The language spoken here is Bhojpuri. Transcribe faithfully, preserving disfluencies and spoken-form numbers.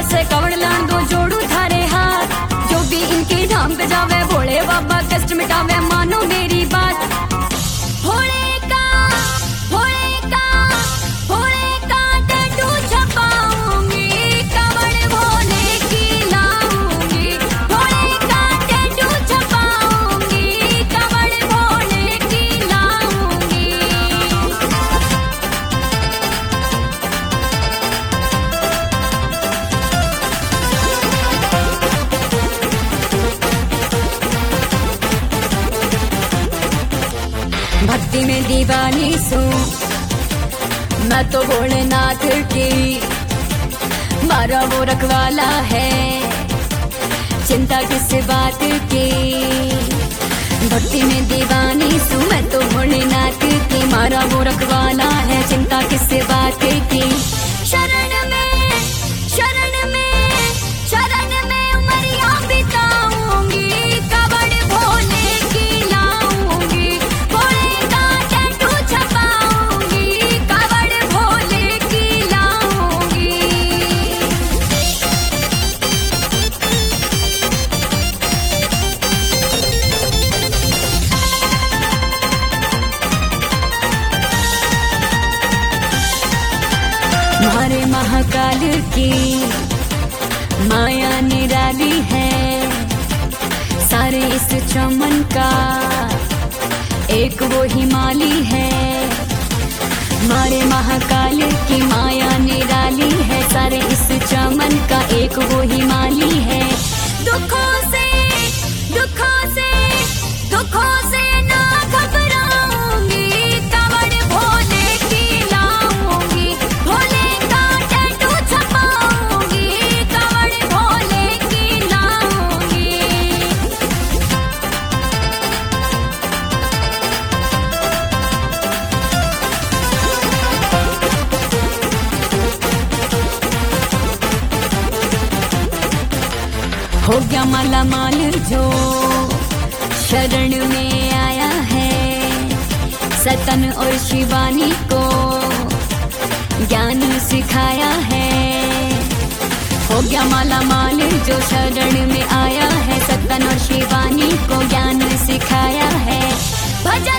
से कवड़ लान दो जोड़ू थारे हाथ, जो भी इनके नाम पे जावे भोले बाबा कष्ट मिटावे, मानो मेरी बात। भोले का भोले का भोले का टैटू छपाऊंगी, कवड़ भोले की लाऊंगी। भोले का टैटू छपाऊंगी, कवड़ भोले की लाऊंगी। भक्ति में दीवानी सू मैं तो भोलेनाथ की, मारा वो रखवाला है, चिंता किस बात की। भक्ति में दीवानी सू मैं तो भोलेनाथ की, मारा वो रखवाला है, चिंता किस बात की। शरण में शरण में शरण में उमरिया बिताऊंगी, कवड़ भोले की लाऊंगी। भोले का टैटू छपाऊंगी, कवड़ भोले की लाऊंगी। मारे महाकाल की माया निराली है, सारे इस चमन का एक वो हिमाली है। मारे महाकाल की माया निराली है, सारे इस चमन का एक वो हिमाली है। दुखों से दुखों से दुखों से ना घबराऊंगी, कवड़ भोले की लाऊंगी। भोले का टैटू छपाऊंगी, कवड़ भोले की लाऊंगी। हो गया माला माल जो शरण में आया है, सतन और शिवानी को ज्ञान सिखाया है। हो गया माला माल जो शरण में आया है, सतन और शिवानी को ज्ञान सिखाया है। भजन